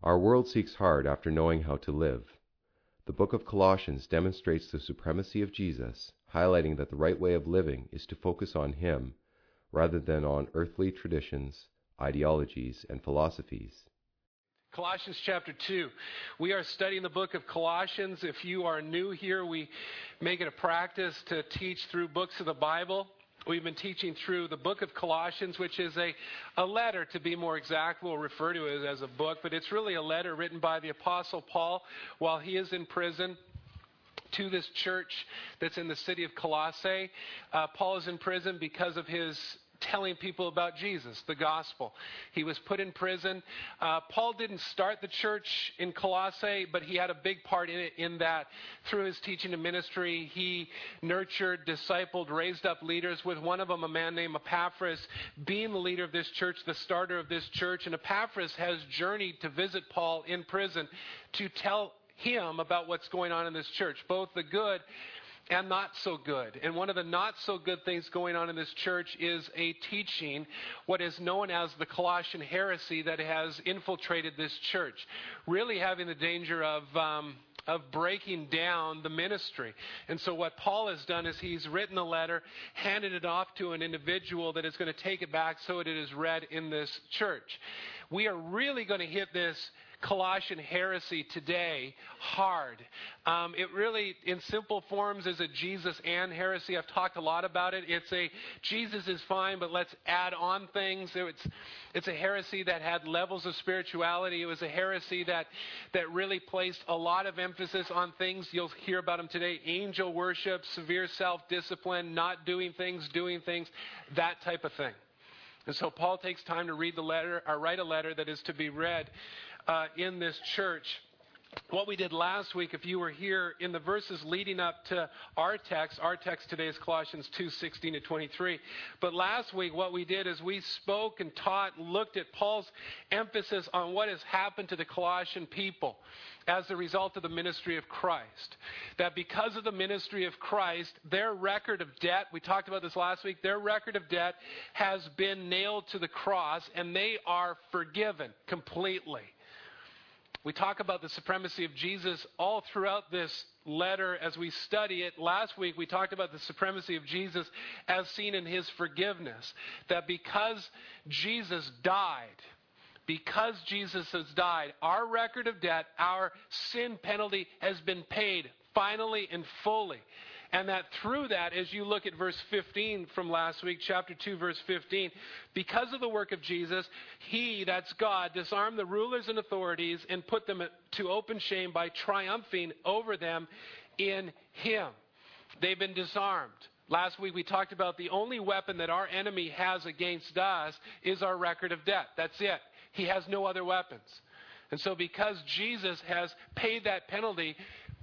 Our world seeks hard after knowing how to live. The book of Colossians demonstrates the supremacy of Jesus, highlighting that the right way of living is to focus on Him rather than on earthly traditions, ideologies, and philosophies. Colossians chapter 2. We are studying the book of Colossians. If you are new here, we make it a practice to teach through books of the Bible. We've been teaching through the book of Colossians, which is a letter, to be more exact. We'll refer to it as a book, but it's really a letter written by the Apostle Paul while he is in prison to this church that's in the city of Colossae. Paul is in prison because of his telling people about Jesus, the gospel. He was put in prison. Paul didn't start the church in Colossae, but he had a big part in it, in that through his teaching and ministry, he nurtured, discipled, raised up leaders, with one of them a man named Epaphras being the leader of this church, the starter of this church. And Epaphras has journeyed to visit Paul in prison to tell him about what's going on in this church, both the good and not so good. And one of the not so good things going on in this church is a teaching, what is known as the Colossian heresy, that has infiltrated this church, really having the danger of breaking down the ministry. And so what Paul has done is he's written a letter, handed it off to an individual that is going to take it back so it is read in this church. We are really going to hit this Colossian heresy today hard. It really, in simple forms, is a Jesus and heresy. I've talked a lot about it. It's a Jesus is fine, but let's add on things. It's a heresy that had levels of spirituality. It was a heresy that really placed a lot of emphasis on things. You'll hear about them today: angel worship, severe self-discipline, not doing things, that type of thing. And so Paul takes time to read the letter, or write a letter that is to be read in this church. What we did last week, if you were here, in the verses leading up to our text today is Colossians 2:16-23. But last week what we did is we spoke and taught, looked at Paul's emphasis on what has happened to the Colossian people as a result of the ministry of Christ. That because of the ministry of Christ, their record of debt, we talked about this last week, their record of debt has been nailed to the cross, and they are forgiven completely. We talk about the supremacy of Jesus all throughout this letter as we study it. Last week we talked about the supremacy of Jesus as seen in his forgiveness. That because Jesus has died, our record of debt, our sin penalty has been paid finally and fully. And that through that, as you look at verse 15 from last week, chapter 2, verse 15, because of the work of Jesus, He, that's God, disarmed the rulers and authorities and put them to open shame by triumphing over them in Him. They've been disarmed. Last week we talked about the only weapon that our enemy has against us is our record of debt. That's it. He has no other weapons. And so because Jesus has paid that penalty,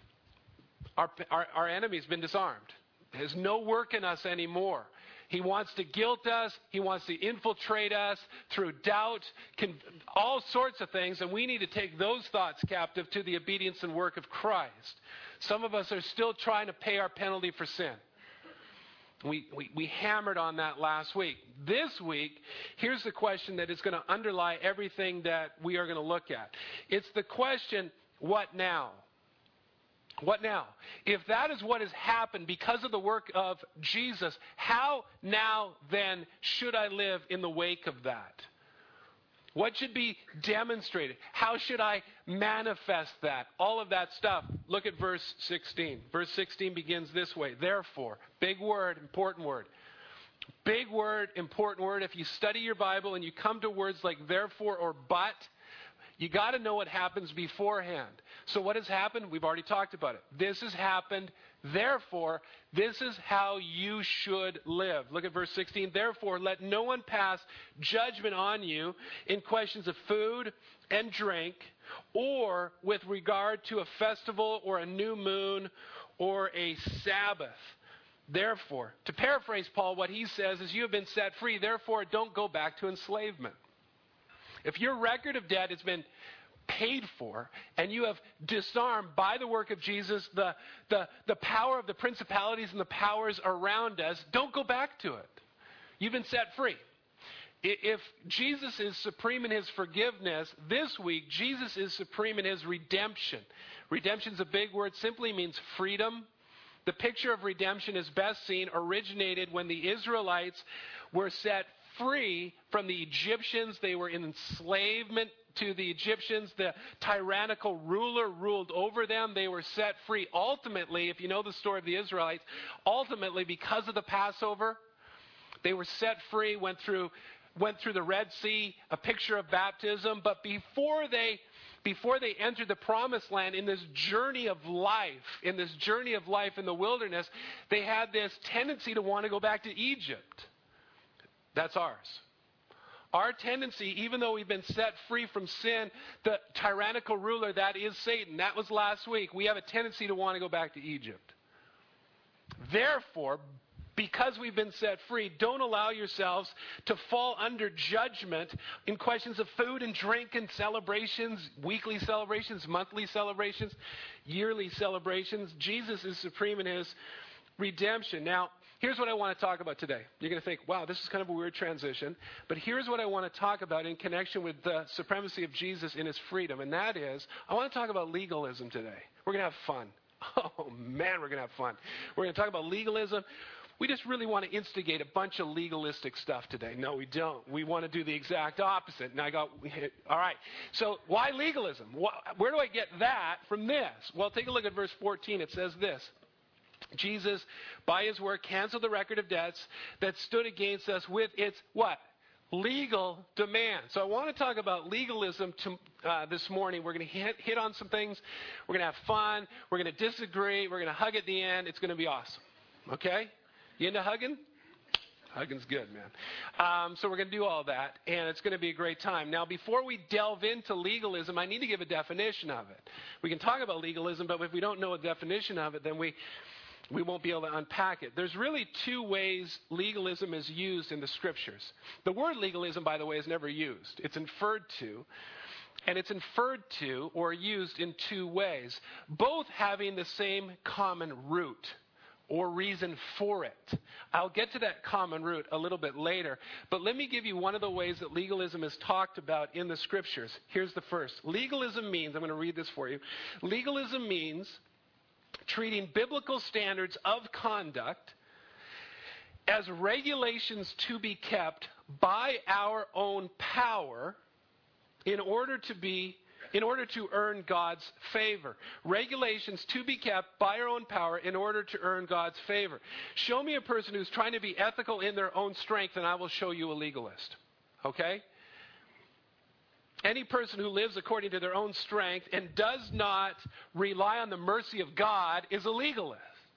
our enemy's been disarmed. There's no work in us anymore. He wants to guilt us. He wants to infiltrate us through doubt, all sorts of things. And we need to take those thoughts captive to the obedience and work of Christ. Some of us are still trying to pay our penalty for sin. We hammered on that last week. This week, here's the question that is going to underlie everything that we are going to look at. It's the question, what now? What now? If that is what has happened because of the work of Jesus, how now then should I live in the wake of that? What should be demonstrated? How should I manifest that? All of that stuff. Look at verse 16. Verse 16 begins this way. Therefore, big word, important word. Big word, important word. If you study your Bible and you come to words like therefore or but, you got to know what happens beforehand. So what has happened? We've already talked about it. This has happened. Therefore, this is how you should live. Look at verse 16. Therefore, let no one pass judgment on you in questions of food and drink, or with regard to a festival or a new moon or a Sabbath. Therefore, to paraphrase Paul, what he says is you have been set free. Therefore, don't go back to enslavement. If your record of debt has been paid for and you have disarmed by the work of Jesus the power of the principalities and the powers around us, don't go back to it. You've been set free. If Jesus is supreme in his forgiveness, this week Jesus is supreme in his redemption. Redemption is a big word, simply means freedom. The picture of redemption is best seen, originated when the Israelites were set free from the Egyptians. They were in enslavement to the Egyptians. The tyrannical ruler ruled over them. They were set free. Ultimately, if you know the story of the Israelites, ultimately because of the Passover, they were set free, went through the Red Sea, a picture of baptism. But before they entered the promised land, in this journey of life in the wilderness, they had this tendency to want to go back to Egypt. That's ours. Our tendency, even though we've been set free from sin, the tyrannical ruler, that is Satan, that was last week, we have a tendency to want to go back to Egypt. Therefore, because we've been set free, don't allow yourselves to fall under judgment in questions of food and drink and celebrations, weekly celebrations, monthly celebrations, yearly celebrations. Jesus is supreme in his redemption. Now, here's what I want to talk about today. You're going to think, wow, this is kind of a weird transition. But here's what I want to talk about in connection with the supremacy of Jesus in his freedom. And that is, I want to talk about legalism today. We're going to have fun. Oh, man, we're going to have fun. We're going to talk about legalism. We just really want to instigate a bunch of legalistic stuff today. No, we don't. We want to do the exact opposite. And all right. So why legalism? Where do I get that from this? Well, take a look at verse 14. It says this. Jesus, by his work, canceled the record of debts that stood against us with its what? Legal demand. So I want to talk about legalism this morning. We're going to hit on some things. We're going to have fun. We're going to disagree. We're going to hug at the end. It's going to be awesome. Okay? You into hugging? Hugging's good, man. So we're going to do all that, and it's going to be a great time. Now, before we delve into legalism, I need to give a definition of it. We can talk about legalism, but if we don't know a definition of it, then we won't be able to unpack it. There's really two ways legalism is used in the Scriptures. The word legalism, by the way, is never used. It's inferred to. And it's inferred to or used in two ways, both having the same common root or reason for it. I'll get to that common root a little bit later, but let me give you one of the ways that legalism is talked about in the Scriptures. Here's the first. Legalism means, I'm going to read this for you. Legalism means treating biblical standards of conduct as regulations to be kept by our own power in order to earn God's favor. Regulations to be kept by our own power in order to earn God's favor. Show me a person who's trying to be ethical in their own strength, and I will show you a legalist. Okay? Any person who lives according to their own strength and does not rely on the mercy of God is a legalist.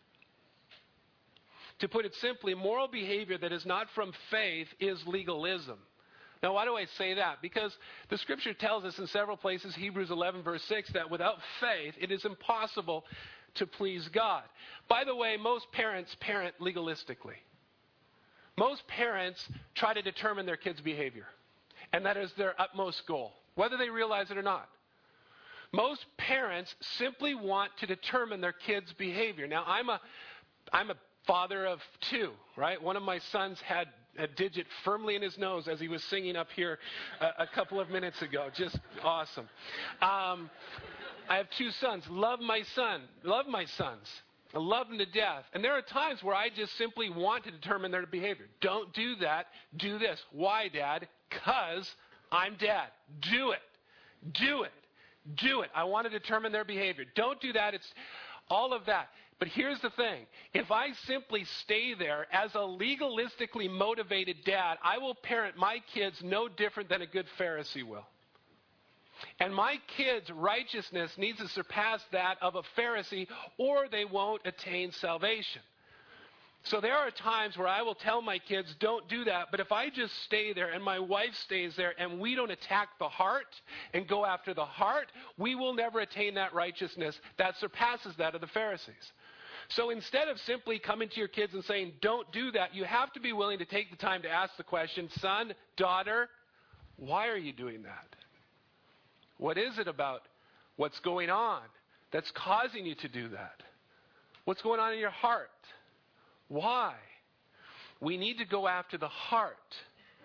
To put it simply, moral behavior that is not from faith is legalism. Now, why do I say that? Because the Scripture tells us in several places, Hebrews 11, verse 6, that without faith, it is impossible to please God. By the way, most parents parent legalistically. Most parents try to determine their kids' behavior. And that is their utmost goal, whether they realize it or not. Most parents simply want to determine their kids' behavior. Now, I'm a father of two, right? One of my sons had a digit firmly in his nose as he was singing up here a couple of minutes ago. Just awesome. I have two sons. Love my sons. I love them to death. And there are times where I just simply want to determine their behavior. Don't do that. Do this. Why, Dad? 'Cause I'm Dad. Do it. Do it. Do it. I want to determine their behavior. Don't do that. It's all of that. But here's the thing. If I simply stay there as a legalistically motivated dad, I will parent my kids no different than a good Pharisee will. And my kids' righteousness needs to surpass that of a Pharisee, or they won't attain salvation. So there are times where I will tell my kids, don't do that. But if I just stay there and my wife stays there and we don't attack the heart and go after the heart, we will never attain that righteousness that surpasses that of the Pharisees. So instead of simply coming to your kids and saying, don't do that, you have to be willing to take the time to ask the question, son, daughter, why are you doing that? What is it about what's going on that's causing you to do that? What's going on in your heart? Why? We need to go after the heart.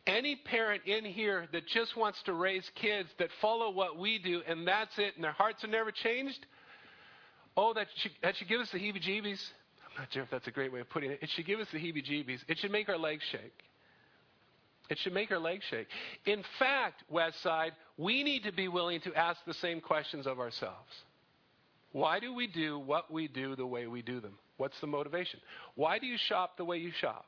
Any parent in here that just wants to raise kids that follow what we do and that's it and their hearts are never changed, oh, that should give us the heebie-jeebies. I'm not sure if that's a great way of putting it. It should give us the heebie-jeebies. It should make our legs shake. It should make our legs shake. In fact, Westside, we need to be willing to ask the same questions of ourselves. Why do we do what we do the way we do them? What's the motivation? Why do you shop the way you shop?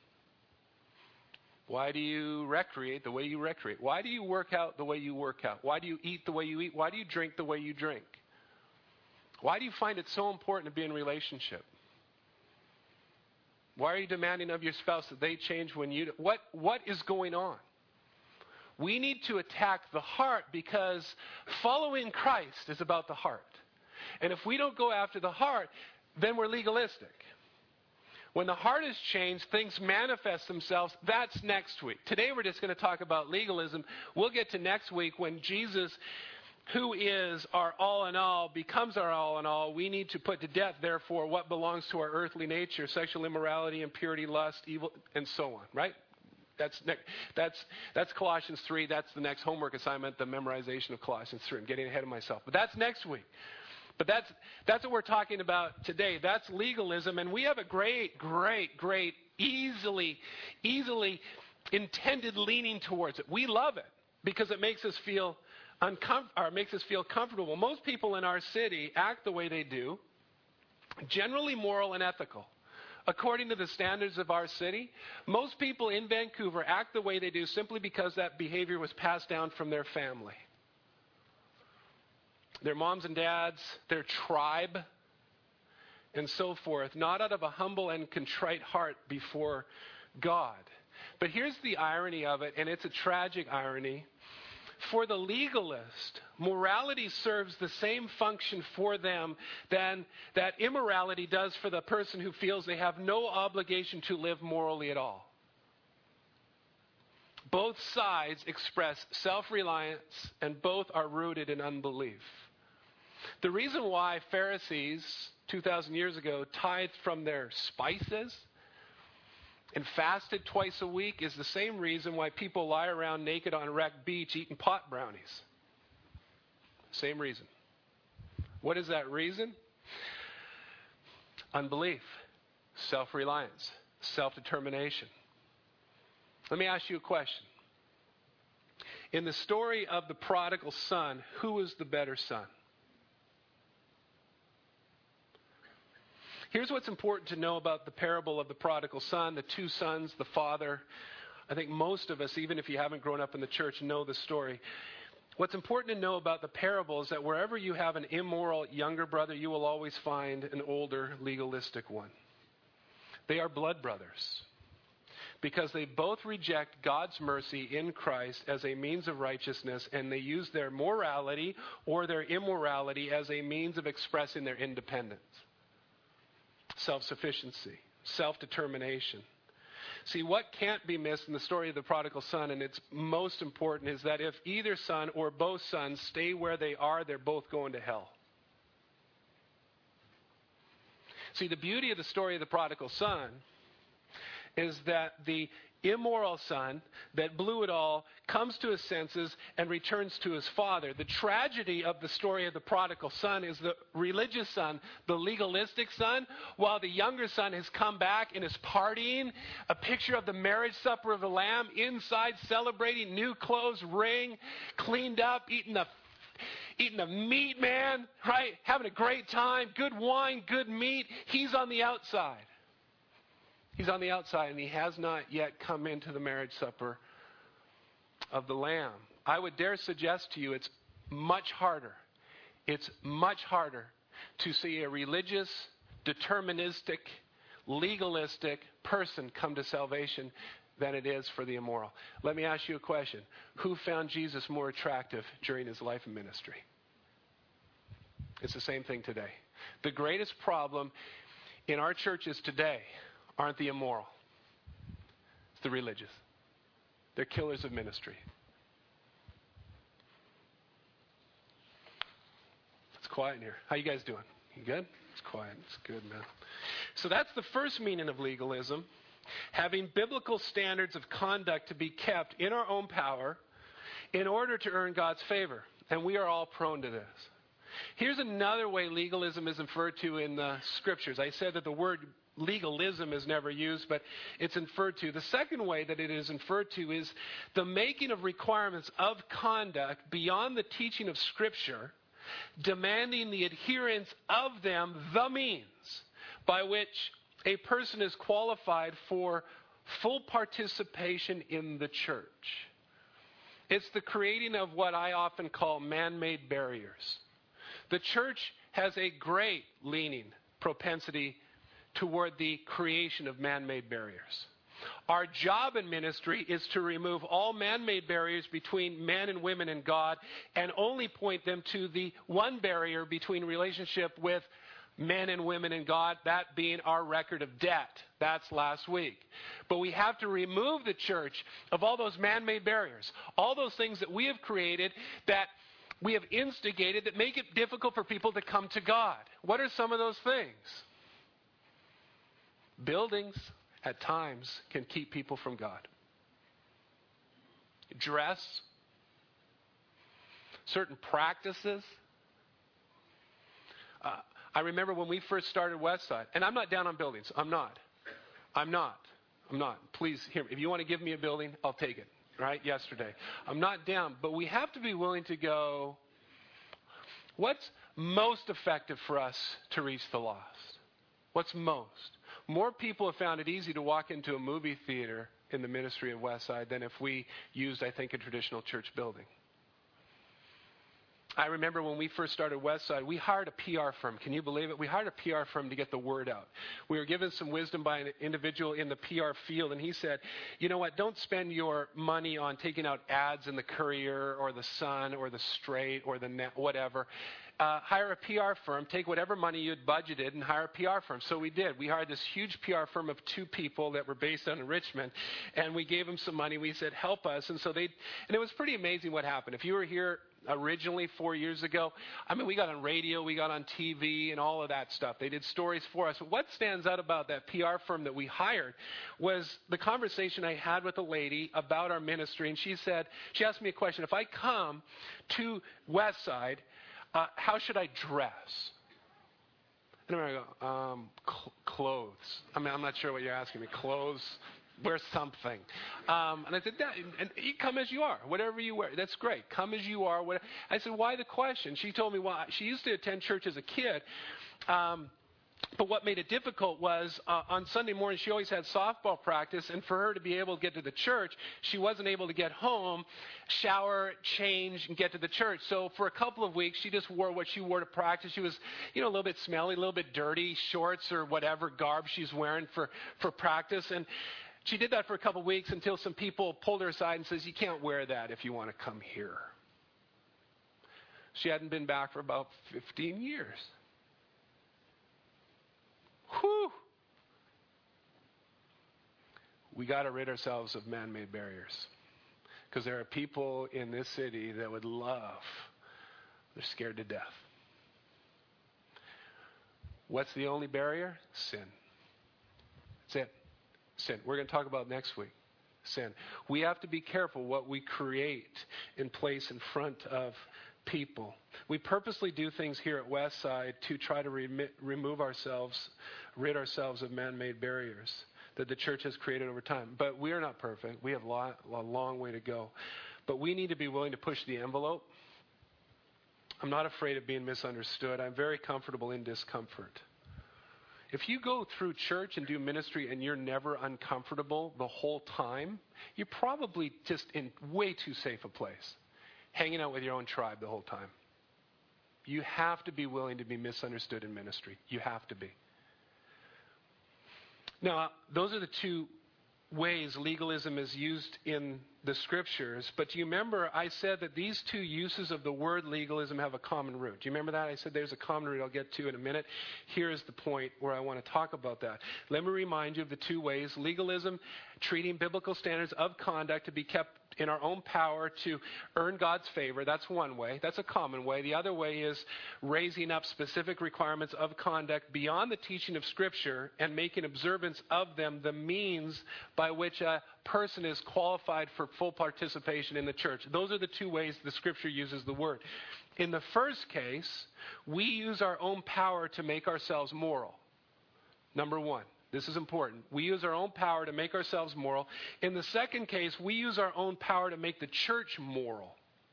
Why do you recreate the way you recreate? Why do you work out the way you work out? Why do you eat the way you eat? Why do you drink the way you drink? Why do you find it so important to be in a relationship? Why are you demanding of your spouse that they change when you do? What is going on? We need to attack the heart because following Christ is about the heart. And if we don't go after the heart, then we're legalistic. When the heart is changed, things manifest themselves. That's next week. Today we're just going to talk about legalism. We'll get to next week when Jesus, who is our all in all, becomes our all in all. We need to put to death, therefore, what belongs to our earthly nature, sexual immorality, impurity, lust, evil, and so on, right? That's Colossians 3. That's the next homework assignment, the memorization of Colossians 3. I'm getting ahead of myself. But that's next week. But that's what we're talking about today. That's legalism. And we have a great, easily intended leaning towards it. We love it because it makes us feel comfortable. Most people in our city act the way they do, generally moral and ethical. According to the standards of our city, most people in Vancouver act the way they do simply because that behavior was passed down from their family. Their moms and dads, their tribe, and so forth, not out of a humble and contrite heart before God. But here's the irony of it, and it's a tragic irony. For the legalist, morality serves the same function for them than that immorality does for the person who feels they have no obligation to live morally at all. Both sides express self-reliance, and both are rooted in unbelief. The reason why Pharisees 2,000 years ago tithed from their spices and fasted twice a week is the same reason why people lie around naked on Wreck Beach eating pot brownies. Same reason. What is that reason? Unbelief, self-reliance, self-determination. Let me ask you a question. In the story of the prodigal son, who was the better son? Here's what's important to know about the parable of the prodigal son, the two sons, the father. I think most of us, even if you haven't grown up in the church, know the story. What's important to know about the parable is that wherever you have an immoral younger brother, you will always find an older legalistic one. They are blood brothers because they both reject God's mercy in Christ as a means of righteousness, and they use their morality or their immorality as a means of expressing their independence. Self-sufficiency, self-determination. See, what can't be missed in the story of the prodigal son, and it's most important, is that if either son or both sons stay where they are, they're both going to hell. See, the beauty of the story of the prodigal son is that the immoral son that blew it all comes to his senses and returns to his father. The tragedy of the story of the prodigal son is the religious son, the legalistic son, while the younger son has come back and is partying, a picture of the marriage supper of the Lamb, inside celebrating, new clothes, ring, cleaned up, eating the meat, man, right? Having a great time, good wine, good meat. He's on the outside. He's on the outside, and he has not yet come into the marriage supper of the Lamb. I would dare suggest to you it's much harder. It's much harder to see a religious, deterministic, legalistic person come to salvation than it is for the immoral. Let me ask you a question. Who found Jesus more attractive during his life and ministry? It's the same thing today. The greatest problem in our churches today aren't the immoral. It's the religious. They're killers of ministry. It's quiet in here. How you guys doing? You good? It's quiet. It's good, man. So that's the first meaning of legalism. having biblical standards of conduct to be kept in our own power in order to earn God's favor. And we are all prone to this. Here's another way legalism is referred to in the Scriptures. I said that the word legalism is never used, but it's inferred to. The second way that it is inferred to is the making of requirements of conduct beyond the teaching of Scripture, demanding the adherence of them, the means by which a person is qualified for full participation in the church. It's the creating of what I often call man-made barriers. The church has a great leaning, propensity toward the creation of man-made barriers. Our job in ministry is to remove all man-made barriers between men and women and God and only point them to the one barrier between relationship with men and women and God, that being our record of debt. That's last week. But we have to remove the church of all those man-made barriers, all those things that we have created, that we have instigated, that make it difficult for people to come to God. What are some of those things? Buildings, at times, can keep people from God. Dress, certain practices. I remember when we first started Westside, and I'm not down on buildings. I'm not. Please hear me. If you want to give me a building, I'll take it. Right? Yesterday. I'm not down, but we have to be willing to go, what's most effective for us to reach the lost? What's most? More people have found it easy to walk into a movie theater in the ministry of Westside than if we used, I think, a traditional church building. I remember when we first started Westside, we hired a PR firm. Can you believe it? We hired a PR firm to get the word out. We were given some wisdom by an individual in the PR field, and he said, you know what, don't spend your money on taking out ads in the Courier or the Sun or the Straight or the Net, whatever. Hire a PR firm, take whatever money you had budgeted and hire a PR firm. So we did. We hired this huge PR firm of 2 people that were based out in Richmond, and we gave them some money. We said, help us. And it was pretty amazing what happened. If you were here originally 4 years ago, I mean, we got on radio, we got on TV and all of that stuff. They did stories for us. But what stands out about that PR firm that we hired was the conversation I had with a lady about our ministry. And she asked me a question. If I come to Westside, how should I dress? And I go, clothes. I mean, I'm not sure what you're asking me. Clothes, wear something. And I said, and you come as you are. Whatever you wear, that's great. Come as you are. Whatever. I said, why the question? She told me, well, she used to attend church as a kid. But what made it difficult was on Sunday morning, she always had softball practice. And for her to be able to get to the church, she wasn't able to get home, shower, change, and get to the church. So for a couple of weeks, she just wore what she wore to practice. She was, a little bit smelly, a little bit dirty, shorts or whatever garb she's wearing for practice. And she did that for a couple of weeks until some people pulled her aside and says, you can't wear that if you want to come here. She hadn't been back for about 15 years. Whew. We got to rid ourselves of man-made barriers. Because there are people in this city that would love, they're scared to death. What's the only barrier? Sin. That's it. Sin. We're going to talk about next week. Sin. We have to be careful what we create and place in front of people. We purposely do things here at Westside to try to rid ourselves of man-made barriers that the church has created over time. But we are not perfect. We have a long way to go. But we need to be willing to push the envelope. I'm not afraid of being misunderstood. I'm very comfortable in discomfort. If you go through church and do ministry and you're never uncomfortable the whole time, you're probably just in way too safe a place, hanging out with your own tribe the whole time. You have to be willing to be misunderstood in ministry. You have to be. Now, those are the 2 ways legalism is used in the scriptures. But do you remember I said that these two uses of the word legalism have a common root? Do you remember that? I said there's a common root I'll get to in a minute. Here's the point where I want to talk about that. Let me remind you of the two ways. Legalism, treating biblical standards of conduct to be kept in our own power to earn God's favor. That's one way. That's a common way. The other way is raising up specific requirements of conduct beyond the teaching of Scripture and making observance of them the means by which a person is qualified for full participation in the church. Those are the two ways the Scripture uses the word. In the first case, we use our own power to make ourselves moral. Number one. This is important. We use our own power to make ourselves moral. In the second case, we use our own power to make the church moral.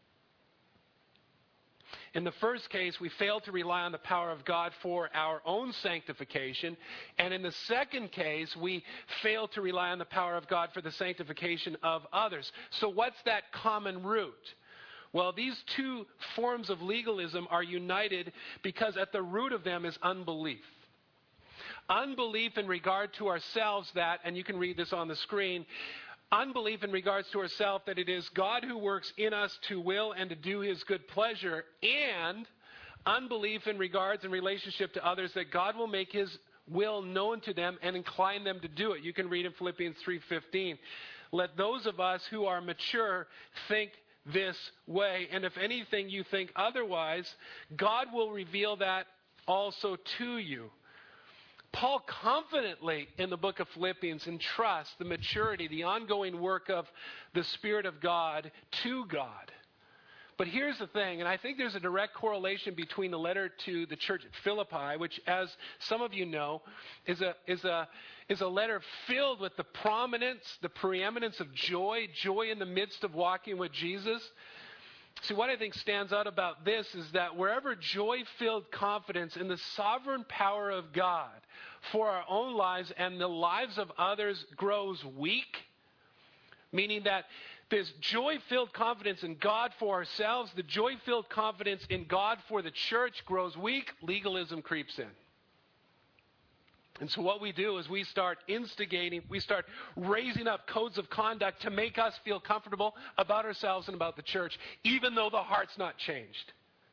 In the first case, we fail to rely on the power of God for our own sanctification. And in the second case, we fail to rely on the power of God for the sanctification of others. So what's that common root? Well, these two forms of legalism are united because at the root of them is unbelief. Unbelief in regard to ourselves that, and you can read this on the screen, unbelief in regards to ourselves that it is God who works in us to will and to do His good pleasure, and unbelief in regards and relationship to others that God will make His will known to them and incline them to do it. You can read in Philippians 3:15. Let those of us who are mature think this way, and if anything you think otherwise, God will reveal that also to you. Paul confidently in the book of Philippians entrusts the maturity, the ongoing work of the Spirit of God to God. But here's the thing, and I think there's a direct correlation between the letter to the church at Philippi, which, as some of you know, is a letter filled with the prominence, the preeminence of joy in the midst of walking with Jesus. See, what I think stands out about this is that wherever joy-filled confidence in the sovereign power of God for our own lives and the lives of others grows weak, meaning that there's joy-filled confidence in God for ourselves, the joy-filled confidence in God for the church grows weak, legalism creeps in. And so what we do is we start instigating, we start raising up codes of conduct to make us feel comfortable about ourselves and about the church, even though the heart's not changed.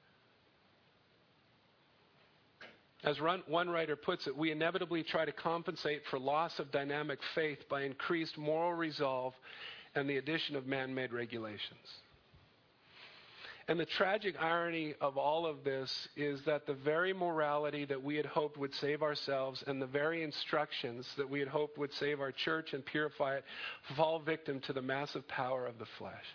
As one writer puts it, we inevitably try to compensate for loss of dynamic faith by increased moral resolve and the addition of man-made regulations. And the tragic irony of all of this is that the very morality that we had hoped would save ourselves and the very instructions that we had hoped would save our church and purify it fall victim to the massive power of the flesh.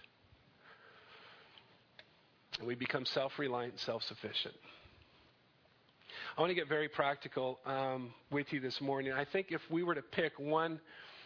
And we become self-reliant and self-sufficient. I want to get very practical with you this morning. I think if we were to pick one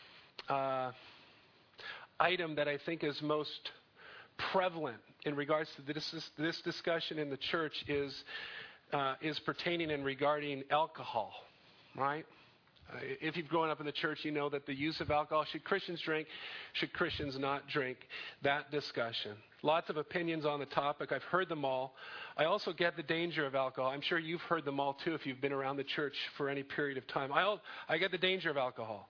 item that I think is most prevalent in regards to this discussion in the church is pertaining and regarding alcohol, right? If you've grown up in the church, you know that the use of alcohol, should Christians drink, should Christians not drink, that discussion. Lots of opinions on the topic. I've heard them all. I also get the danger of alcohol. I'm sure you've heard them all too if you've been around the church for any period of time. I get the danger of alcohol.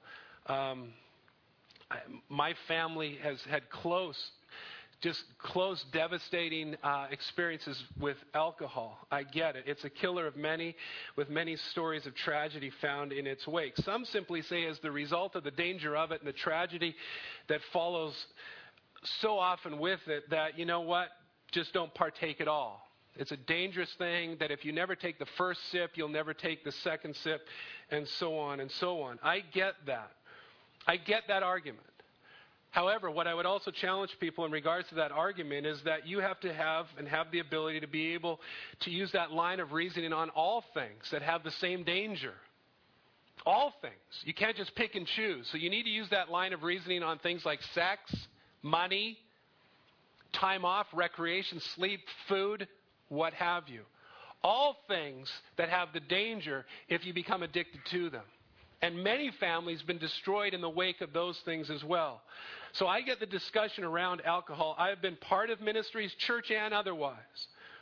My family has had close, devastating experiences with alcohol. I get it. It's a killer of many, with many stories of tragedy found in its wake. Some simply say as the result of the danger of it and the tragedy that follows so often with it that, you know what, just don't partake at all. It's a dangerous thing that if you never take the first sip, you'll never take the second sip, and so on and so on. I get that. I get that argument. However, what I would also challenge people in regards to that argument is that you have to have the ability to be able to use that line of reasoning on all things that have the same danger. All things. You can't just pick and choose. So you need to use that line of reasoning on things like sex, money, time off, recreation, sleep, food, what have you. All things that have the danger if you become addicted to them. And many families have been destroyed in the wake of those things as well. So I get the discussion around alcohol. I've been part of ministries, church and otherwise,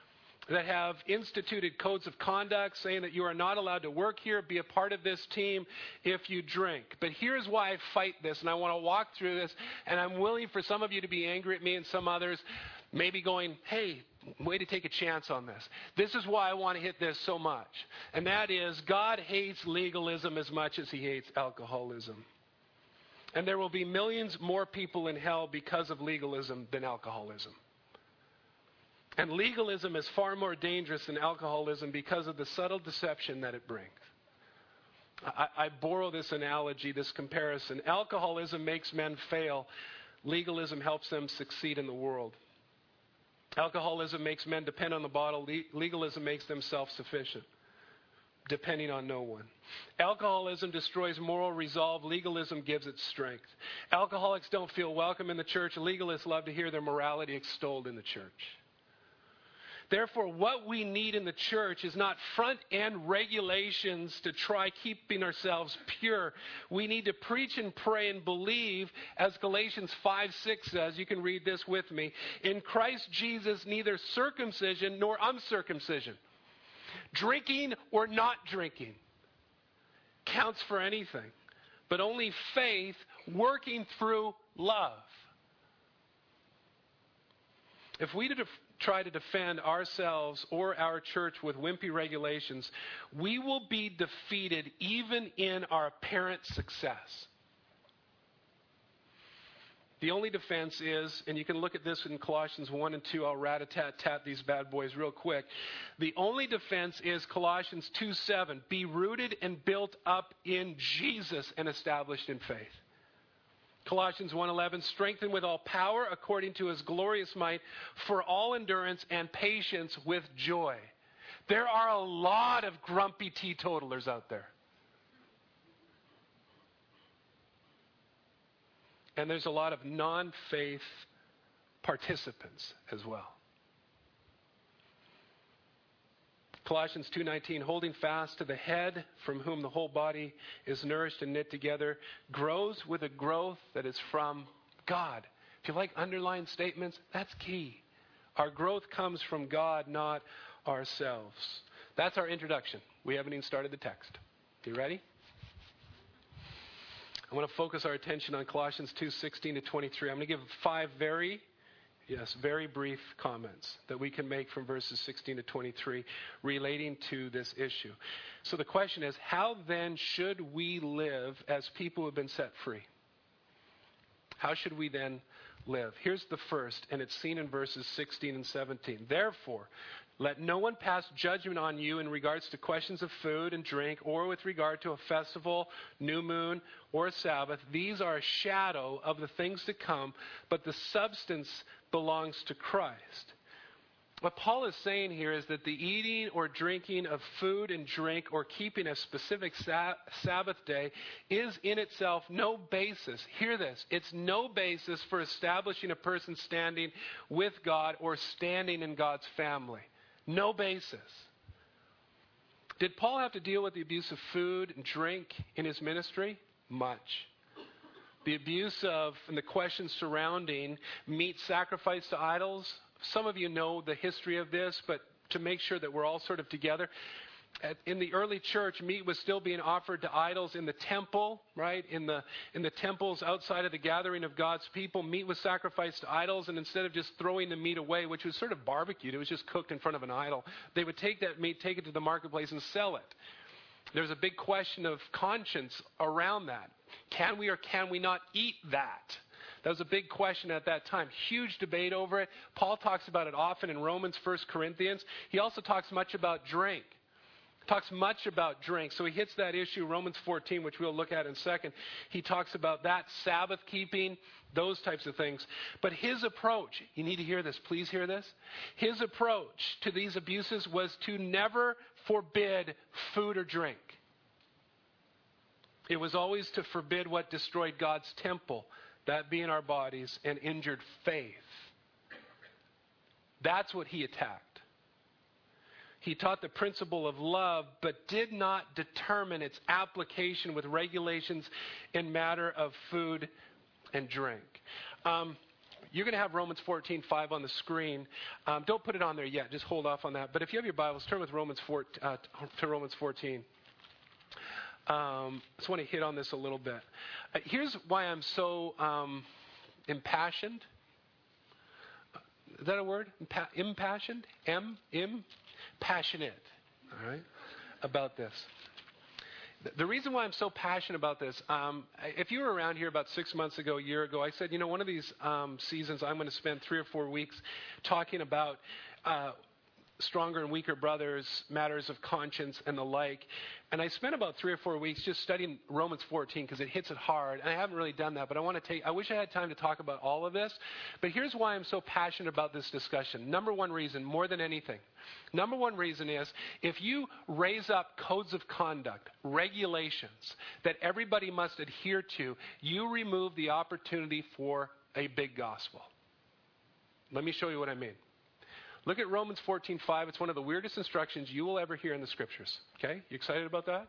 that have instituted codes of conduct saying that you are not allowed to work here, be a part of this team if you drink. But here's why I fight this, and I want to walk through this, and I'm willing for some of you to be angry at me and some others maybe going, hey, way to take a chance on this. This is why I want to hit this so much. And that is, God hates legalism as much as he hates alcoholism. And there will be millions more people in hell because of legalism than alcoholism. And legalism is far more dangerous than alcoholism because of the subtle deception that it brings. I borrow this analogy, this comparison. Alcoholism makes men fail. Legalism helps them succeed in the world. Alcoholism makes men depend on the bottle. Legalism makes them self-sufficient, depending on no one. Alcoholism destroys moral resolve. Legalism gives it strength. Alcoholics don't feel welcome in the church. Legalists love to hear their morality extolled in the church. Therefore, what we need in the church is not front-end regulations to try keeping ourselves pure. We need to preach and pray and believe, as Galatians 5:6 says. You can read this with me. In Christ Jesus, neither circumcision nor uncircumcision, drinking or not drinking, counts for anything, but only faith working through love. If we try to defend ourselves or our church with wimpy regulations, we will be defeated even in our apparent success. The only defense is, and you can look at this in Colossians 1 and 2, I'll rat-a-tat-tat these bad boys real quick. The only defense is Colossians 2:7, be rooted and built up in Jesus and established in faith. Colossians 1:11, strengthened with all power according to his glorious might for all endurance and patience with joy. There are a lot of grumpy teetotalers out there. And there's a lot of non-faith participants as well. Colossians 2:19, holding fast to the head, from whom the whole body is nourished and knit together, grows with a growth that is from God. If you like underlined statements, that's key. Our growth comes from God, not ourselves. That's our introduction. We haven't even started the text. You ready? I want to focus our attention on Colossians 2:16 to 23. I'm going to give 5 very brief comments that we can make from verses 16 to 23 relating to this issue. So the question is, how then should we live as people who have been set free? How should we then live? Here's the first, and it's seen in verses 16 and 17. Therefore, let no one pass judgment on you in regards to questions of food and drink, or with regard to a festival, new moon, or a Sabbath. These are a shadow of the things to come, but the substance belongs to Christ. What Paul is saying here is that the eating or drinking of food and drink or keeping a specific Sabbath day is in itself no basis. Hear this. It's no basis for establishing a person standing with God or standing in God's family. No basis. Did Paul have to deal with the abuse of food and drink in his ministry? Much. The abuse of and the questions surrounding meat sacrificed to idols. Some of you know the history of this, but to make sure that we're all sort of together. In the early church, meat was still being offered to idols in the temple, right? In the temples outside of the gathering of God's people, meat was sacrificed to idols, and instead of just throwing the meat away, which was sort of barbecued, it was just cooked in front of an idol, they would take that meat, take it to the marketplace, and sell it. There's a big question of conscience around that. Can we or can we not eat that? That was a big question at that time. Huge debate over it. Paul talks about it often in Romans, 1 Corinthians. He also talks much about drink. So he hits that issue, Romans 14, which we'll look at in a second. He talks about that, Sabbath keeping, those types of things. But his approach, you need to hear this, please hear this. His approach to these abuses was to never forbid food or drink. It was always to forbid what destroyed God's temple, that being our bodies, and injured faith. That's what he attacked. He taught the principle of love, but did not determine its application with regulations in matter of food and drink. You're going to have Romans 14:5 on the screen. Don't put it on there yet. Just hold off on that. But if you have your Bibles, turn with Romans 14. I just want to hit on this a little bit. Here's why I'm so impassioned. Is that a word? Impassioned? Passionate. All right? About this. The reason why I'm so passionate about this, if you were around here about 6 months ago, a year ago, I said, one of these seasons I'm going to spend 3 or 4 weeks talking about stronger and weaker brothers, matters of conscience and the like. And I spent about 3 or 4 weeks just studying Romans 14 because it hits it hard. And I haven't really done that, but I wish I had time to talk about all of this. But here's why I'm so passionate about this discussion. Number one reason, more than anything. Number one reason is if you raise up codes of conduct, regulations that everybody must adhere to, you remove the opportunity for a big gospel. Let me show you what I mean. Look at Romans 14:5. It's one of the weirdest instructions you will ever hear in the Scriptures. Okay? You excited about that?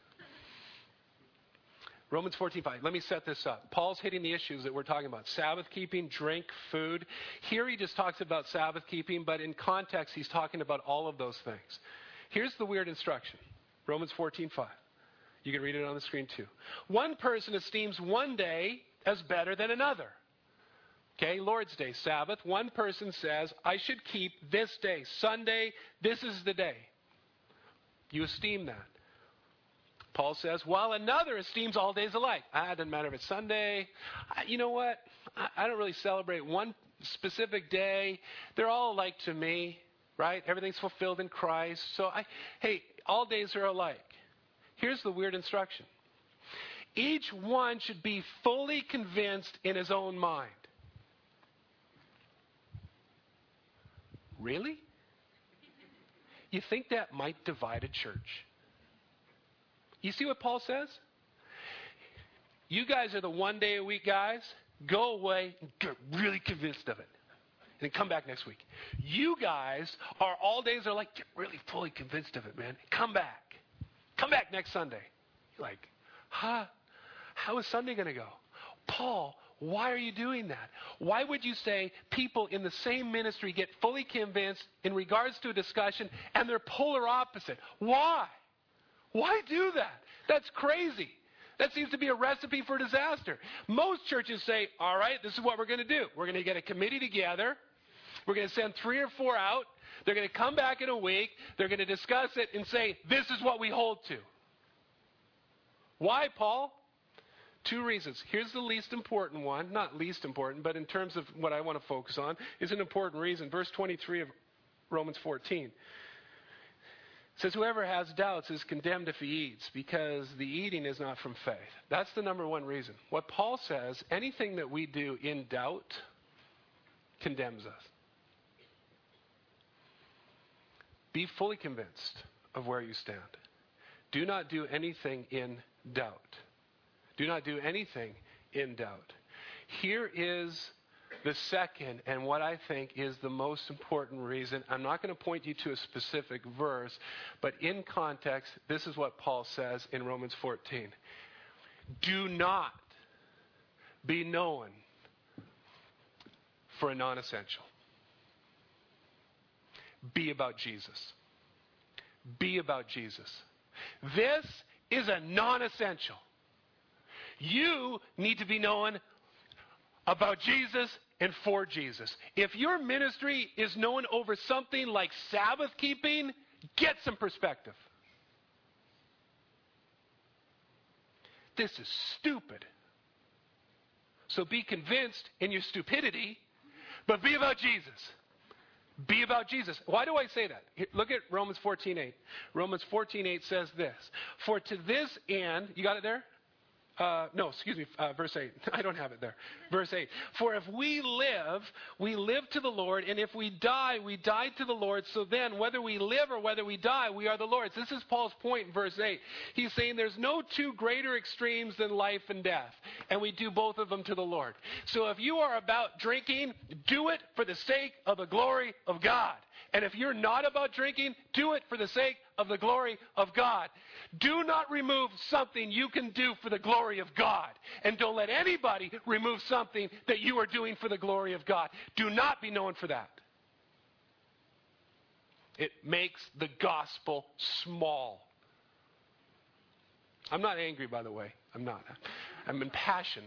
Romans 14:5. Let me set this up. Paul's hitting the issues that we're talking about. Sabbath keeping, drink, food. Here he just talks about Sabbath keeping, but in context he's talking about all of those things. Here's the weird instruction. Romans 14:5. You can read it on the screen too. One person esteems one day as better than another. Okay, Lord's Day, Sabbath. One person says, I should keep this day, Sunday, this is the day. You esteem that. Paul says, while another esteems all days alike. It doesn't matter if it's Sunday. You know what? I don't really celebrate one specific day. They're all alike to me, right? Everything's fulfilled in Christ. So, all days are alike. Here's the weird instruction. Each one should be fully convinced in his own mind. Really? You think that might divide a church? You see what Paul says? You guys are the one day a week guys. Go away and get really convinced of it. And then come back next week. You guys are all days are like, get really fully convinced of it, man. Come back. Come back next Sunday. You're like, how is Sunday going to go? Paul, why are you doing that? Why would you say people in the same ministry get fully convinced in regards to a discussion and they're polar opposite? Why? Why do that? That's crazy. That seems to be a recipe for disaster. Most churches say, all right, this is what we're going to do. We're going to get a committee together. We're going to send 3 or 4 out. They're going to come back in a week. They're going to discuss it and say, this is what we hold to. Why, Paul? 2 reasons. Here's the least important one. Not least important, but in terms of what I want to focus on, is an important reason. Verse 23 of Romans 14. It says, whoever has doubts is condemned if he eats, because the eating is not from faith. That's the number one reason. What Paul says, anything that we do in doubt condemns us. Be fully convinced of where you stand. Do not do anything in doubt. Do not do anything in doubt. Here is the second, and what I think is the most important reason. I'm not going to point you to a specific verse, but in context, this is what Paul says in Romans 14. Do not be known for a non-essential. Be about Jesus. Be about Jesus. This is a non-essential. You need to be known about Jesus and for Jesus. If your ministry is known over something like Sabbath keeping, get some perspective. This is stupid. So be convinced in your stupidity, but be about Jesus. Be about Jesus. Why do I say that? Here, look at Romans 14:8. Romans 14:8 says this. For to this end, you got it there? Verse 8. I don't have it there. Verse 8. For if we live to the Lord, and if we die to the Lord. So then, whether we live or whether we die, we are the Lord's. This is Paul's point in verse 8. He's saying there's no 2 greater extremes than life and death, and we do both of them to the Lord. So if you are about drinking, do it for the sake of the glory of God. And if you're not about drinking, do it for the sake of the glory of God. Do not remove something you can do for the glory of God. And don't let anybody remove something that you are doing for the glory of God. Do not be known for that. It makes the gospel small. I'm not angry, by the way. I'm not. I'm impassioned.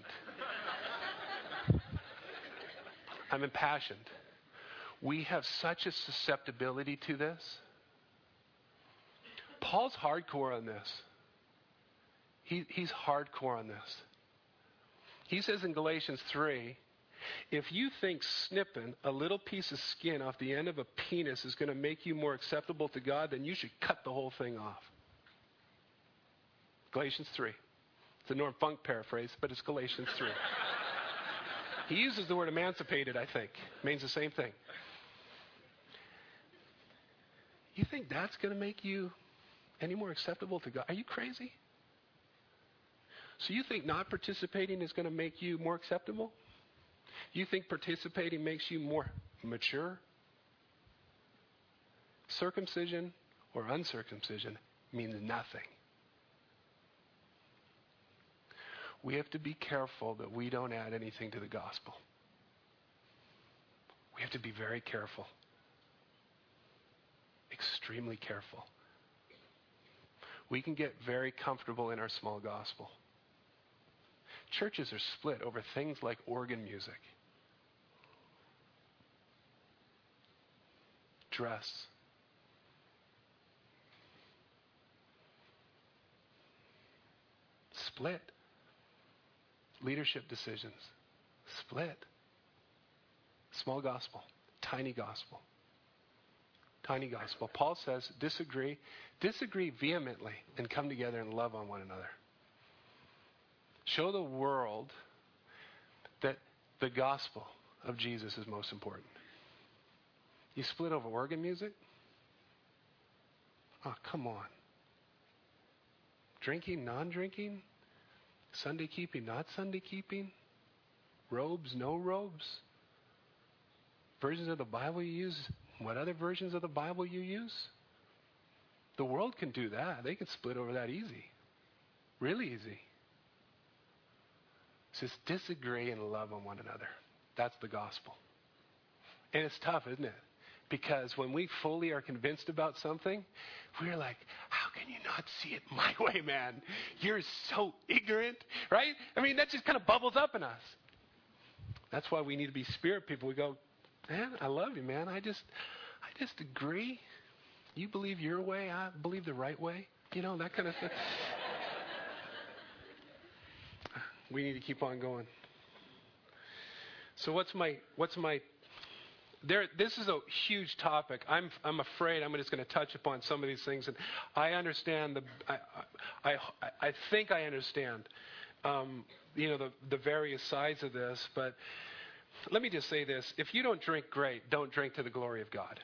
I'm impassioned. We have such a susceptibility to this. Paul's hardcore on this. He's hardcore on this. He says in Galatians 3, if you think snipping a little piece of skin off the end of a penis is going to make you more acceptable to God, then you should cut the whole thing off. Galatians 3. It's a Norm Funk paraphrase, but it's Galatians 3. He uses the word emancipated, I think. It means the same thing. You think that's going to make you any more acceptable to God? Are you crazy? So you think not participating is going to make you more acceptable? You think participating makes you more mature? Circumcision or uncircumcision means nothing. We have to be careful that we don't add anything to the gospel. We have to be very careful. Extremely careful. We can get very comfortable in our small gospel. Churches are split over things like organ music, dress, split. Leadership decisions, split. Small gospel, tiny gospel. Tiny gospel. Paul says, disagree vehemently and come together and love on one another. Show the world that the gospel of Jesus is most important. You split over organ music? Oh, come on. Drinking, non-drinking? Sunday keeping, not Sunday keeping? Robes, no robes? Versions of the Bible you use? What other versions of the Bible you use? The world can do that. They can split over that easy. Really easy. It says disagree and love on one another. That's the gospel. And it's tough, isn't it? Because when we fully are convinced about something, we're like, how can you not see it my way, man? You're so ignorant, right? I mean, that just kind of bubbles up in us. That's why we need to be spirit people. We go, man, I love you, man. I just agree. You believe your way, I believe the right way. You know, that kind of thing. We need to keep on going. So what's my this is a huge topic. I'm afraid I'm just going to touch upon some of these things, and I understand I think I understand the various sides of this. But let me just say this: if you don't drink, great. Don't drink to the glory of God.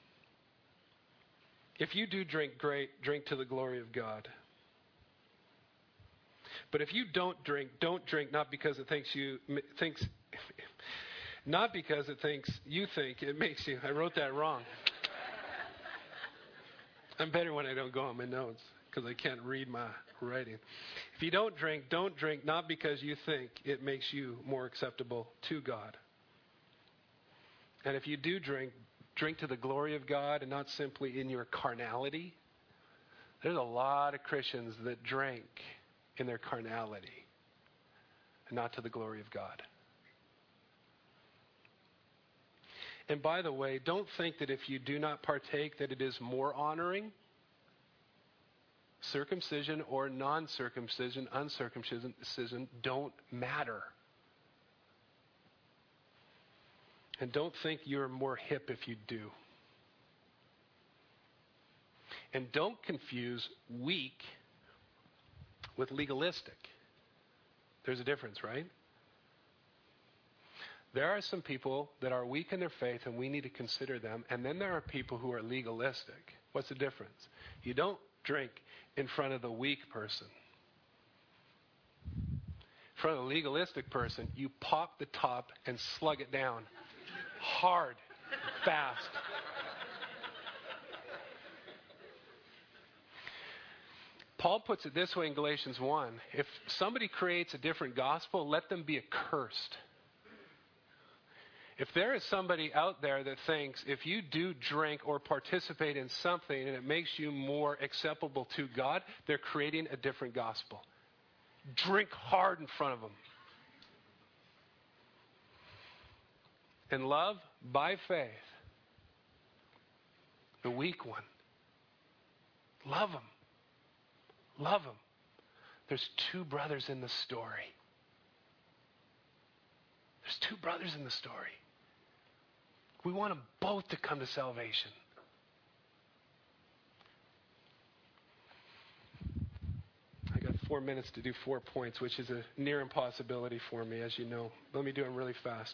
If you do drink, great. Drink to the glory of God. But if you don't drink not because it thinks you think it makes you. I wrote that wrong. I'm better when I don't go on my notes because I can't read my writing. If you don't drink not because you think it makes you more acceptable to God. And if you do drink to the glory of God and not simply in your carnality. There's a lot of Christians that drink in their carnality and not to the glory of God. And by the way, don't think that if you do not partake that it is more honoring. Circumcision or non-circumcision, uncircumcision don't matter. And don't think you're more hip if you do. And don't confuse weak with legalistic. There's a difference, right? There are some people that are weak in their faith and we need to consider them. And then there are people who are legalistic. What's the difference? You don't drink in front of the weak person. In front of the legalistic person, you pop the top and slug it down. Hard. Fast. Paul puts it this way in Galatians 1. If somebody creates a different gospel, let them be accursed. If there is somebody out there that thinks if you do drink or participate in something and it makes you more acceptable to God, they're creating a different gospel. Drink hard in front of them. And love by faith the weak one. Love them. Love them. There's two brothers in the story. There's two brothers in the story. We want them both to come to salvation. I got 4 minutes to do 4 points, which is a near impossibility for me, as you know. Let me do them really fast.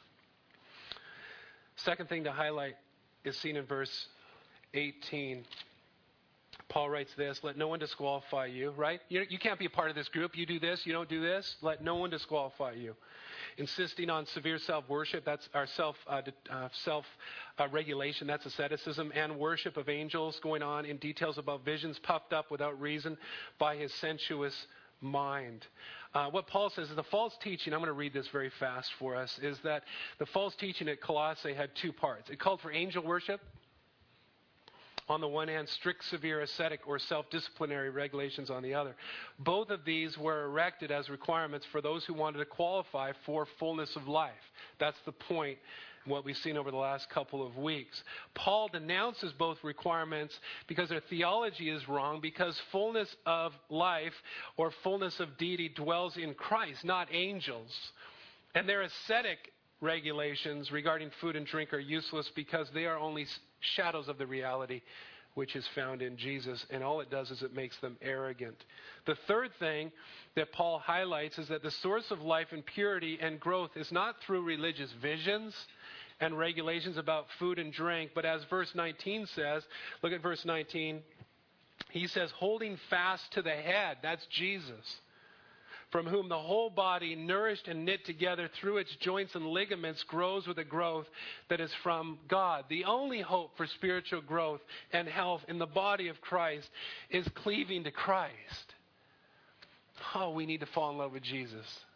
Second thing to highlight is seen in verse 18. Paul writes this, let no one disqualify you, right? You can't be a part of this group. You do this, you don't do this. Let no one disqualify you. Insisting on severe self-worship, that's our self-regulation, that's asceticism, and worship of angels, going on in details about visions puffed up without reason by his sensuous mind. What Paul says is the false teaching, I'm going to read this very fast for us, is that the false teaching at Colossae had two parts. It called for angel worship. On the one hand, strict, severe, ascetic, or self-disciplinary regulations on the other. Both of these were erected as requirements for those who wanted to qualify for fullness of life. That's the point, what we've seen over the last couple of weeks. Paul denounces both requirements because their theology is wrong, because fullness of life or fullness of deity dwells in Christ, not angels. And their ascetic regulations regarding food and drink are useless because they are only shadows of the reality which is found in Jesus, and all it does is it makes them arrogant. The third thing that Paul highlights is that the source of life and purity and growth is not through religious visions and regulations about food and drink, but as verse 19 says, look at verse 19, he says, holding fast to the head, that's Jesus, from whom the whole body, nourished and knit together through its joints and ligaments, grows with a growth that is from God. The only hope for spiritual growth and health in the body of Christ is cleaving to Christ. Oh, we need to fall in love with Jesus.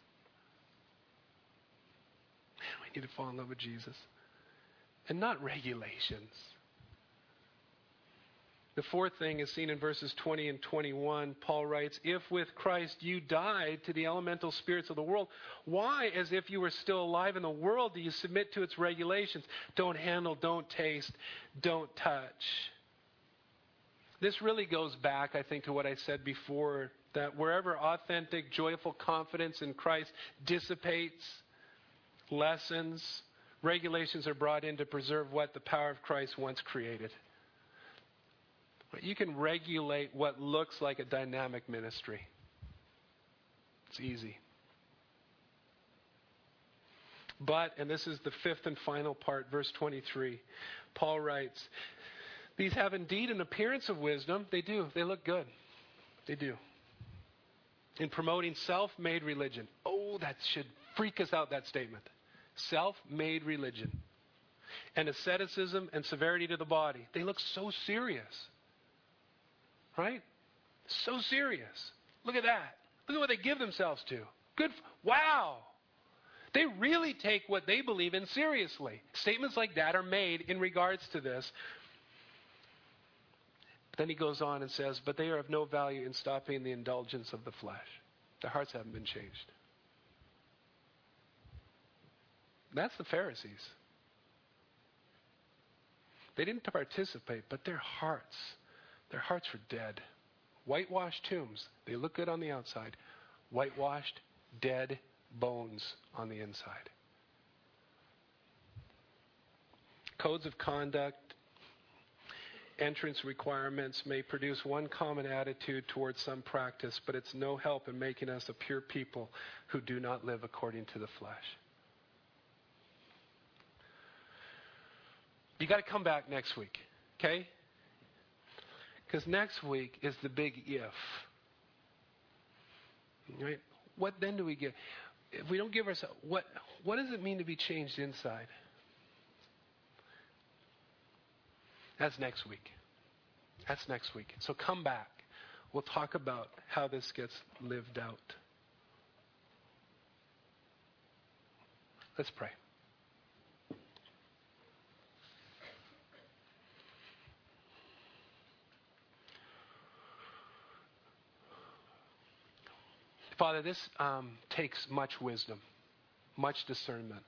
Man, we need to fall in love with Jesus. And not regulations. The fourth thing is seen in verses 20 and 21. Paul writes, if with Christ you died to the elemental spirits of the world, why, as if you were still alive in the world, do you submit to its regulations? Don't handle, don't taste, don't touch. This really goes back, I think, to what I said before, that wherever authentic, joyful confidence in Christ dissipates, lessens, regulations are brought in to preserve what the power of Christ once created. You can regulate what looks like a dynamic ministry. It's easy. But, and this is the fifth and final part, verse 23, Paul writes, these have indeed an appearance of wisdom. They do. They look good. They do. In promoting self-made religion. Oh, that should freak us out, that statement. Self-made religion. And asceticism and severity to the body. They look so serious. Right? So serious. Look at that. Look at what they give themselves to. Good. Wow. They really take what they believe in seriously. Statements like that are made in regards to this. But then he goes on and says, but they are of no value in stopping the indulgence of the flesh. Their hearts haven't been changed. That's the Pharisees. They didn't participate, but their hearts were dead. Whitewashed tombs. They look good on the outside. Whitewashed, dead bones on the inside. Codes of conduct, entrance requirements may produce one common attitude towards some practice, but it's no help in making us a pure people who do not live according to the flesh. You got to come back next week, okay? Because next week is the big if. Right? What then do we get? If we don't give ourselves, what does it mean to be changed inside? That's next week. That's next week. So come back. we'll talk about how this gets lived out. Let's pray. Father, this takes much wisdom, much discernment.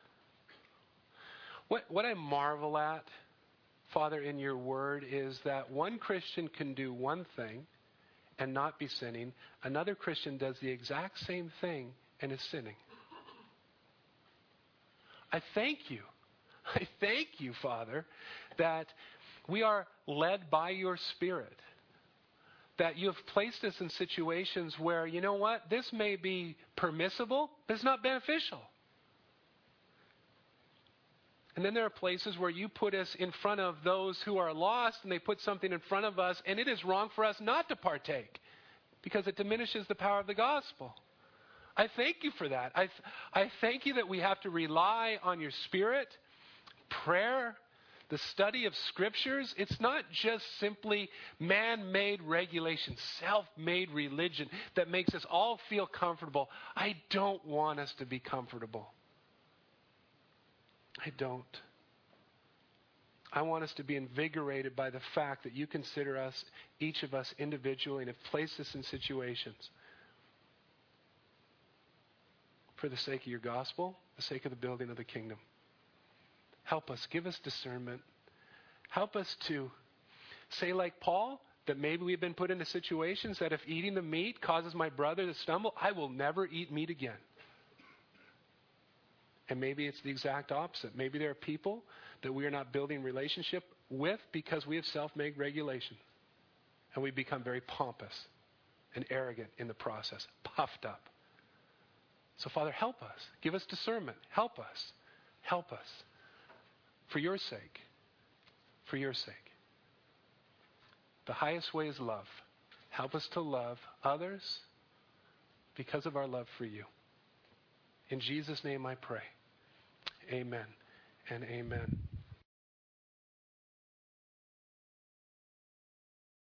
What I marvel at, Father, in your word is that one Christian can do one thing and not be sinning. Another Christian does the exact same thing and is sinning. I thank you. I thank you, Father, that we are led by your Spirit. That you have placed us in situations where, you know what, this may be permissible, but it's not beneficial. And then there are places where you put us in front of those who are lost, and they put something in front of us, and it is wrong for us not to partake because it diminishes the power of the gospel. I thank you for that. I thank you that we have to rely on your Spirit, prayer, the study of scriptures. It's not just simply man-made regulation, self-made religion that makes us all feel comfortable. I don't want us to be comfortable. I don't. I want us to be invigorated by the fact that you consider us, each of us individually, and have placed us in situations for the sake of your gospel, the sake of the building of the kingdom. Help us. Give us discernment. Help us to say like Paul, that maybe we've been put into situations that if eating the meat causes my brother to stumble, I will never eat meat again. And maybe it's the exact opposite. Maybe there are people that we are not building relationship with because we have self-made regulation. And we become very pompous and arrogant in the process, puffed up. So Father, help us. Give us discernment. Help us. Help us. For your sake. For your sake. The highest way is love. Help us to love others because of our love for you. In Jesus' name I pray. Amen and amen.